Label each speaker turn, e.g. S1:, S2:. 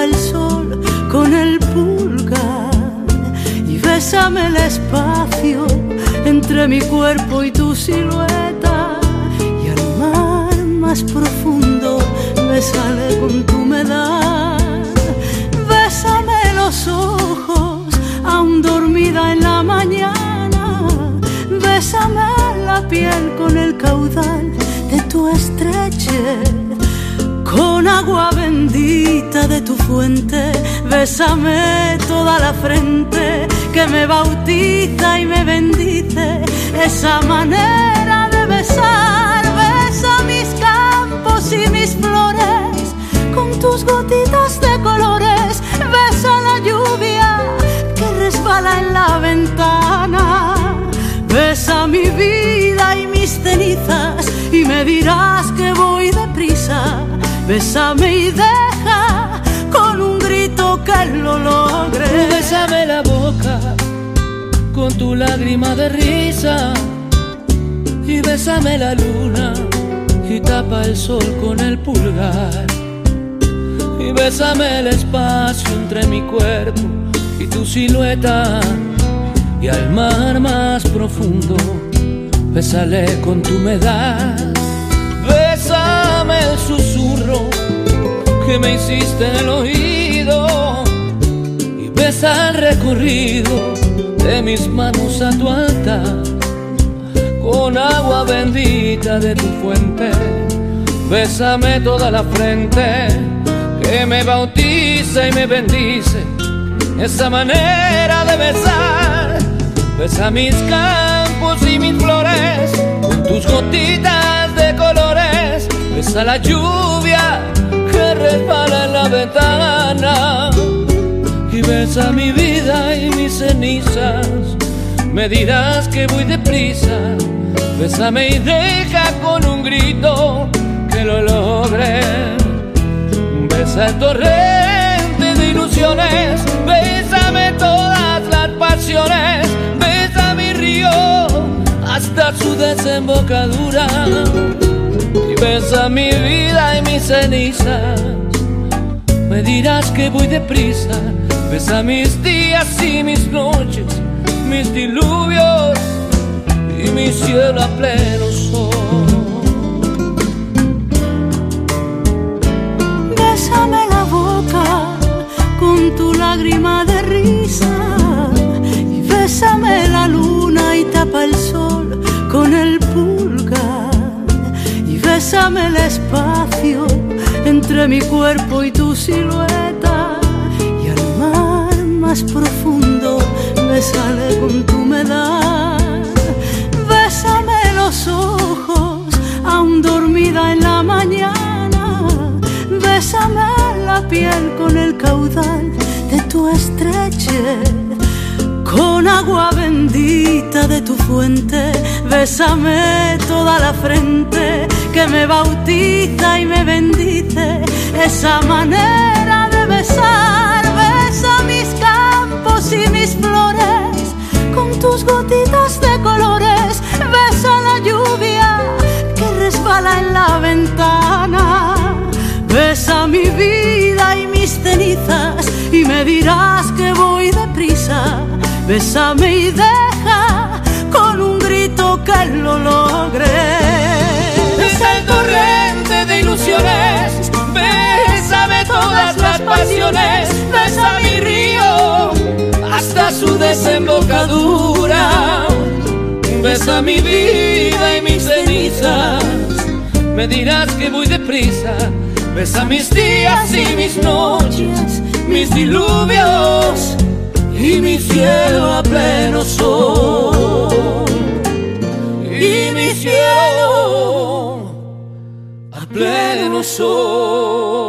S1: tapa el sol con el pulgar y bésame el espacio entre mi cuerpo y tu silueta, y al mar más profundo bésale con tu humedad. Bésame los ojos aún dormida en la mañana, bésame la piel con el caudal de tu estrechez, con agua bendita de tu fuente, bésame toda la frente que me bautiza y me bendice, esa manera de besar. Besa mis campos y mis flores con tus gotitas de colores, besa la lluvia que resbala en la ventana, besa mi vida y mis cenizas y me dirás que voy deprisa. Bésame y deja con un grito que lo logre.
S2: Bésame la boca con tu lágrima de risa y bésame la luna y tapa el sol con el pulgar, y bésame el espacio entre mi cuerpo y tu silueta, y al mar más profundo bésale con tu humedad. Bésame el susurro que me hiciste en el oído y besa el recorrido de mis manos a tu altar, con agua bendita de tu fuente, bésame toda la frente que me bautiza y me bendice, esa manera de besar. Besa mis campos y mis flores con tus gotitas de colores, besa la lluvia que resbala en la ventana y besa mi vida y mis cenizas. Me dirás que voy deprisa, bésame y deja con un grito que lo logre. Besa el torrente de ilusiones, bésame todas las pasiones, besa mi río hasta su desembocadura y besa mi vida y mis cenizas. Me dirás que voy deprisa, besa mis días y mis noches, mis diluvios y mi cielo a pleno sol.
S1: Bésame la boca con tu lágrima de risa y bésame la luna y tapa el sol con el pulgar, y bésame el espacio entre mi cuerpo y tu silueta, y al mar más profundo bésale con tu humedad. Bésame los ojos aún dormida en la mañana, bésame la piel con el caudal de tu estrechez, con agua bendita de tu fuente, bésame toda la frente que me bautiza y me bendice, esa manera de besar. Besa mis campos y mis flores con tus gotitas de colores, besa la lluvia que resbala en la ventana, besa mi vida y mis cenizas y me dirás que voy deprisa. Bésame y deja con un grito que lo logre.
S2: Besa el torrente de ilusiones, bésame todas las pasiones, besa mi río hasta su desembocadura, besa mi vida y mis cenizas. Me dirás que voy deprisa, besa mis días y mis noches, mis diluvios y mi cielo a pleno sol, y mi cielo a pleno sol.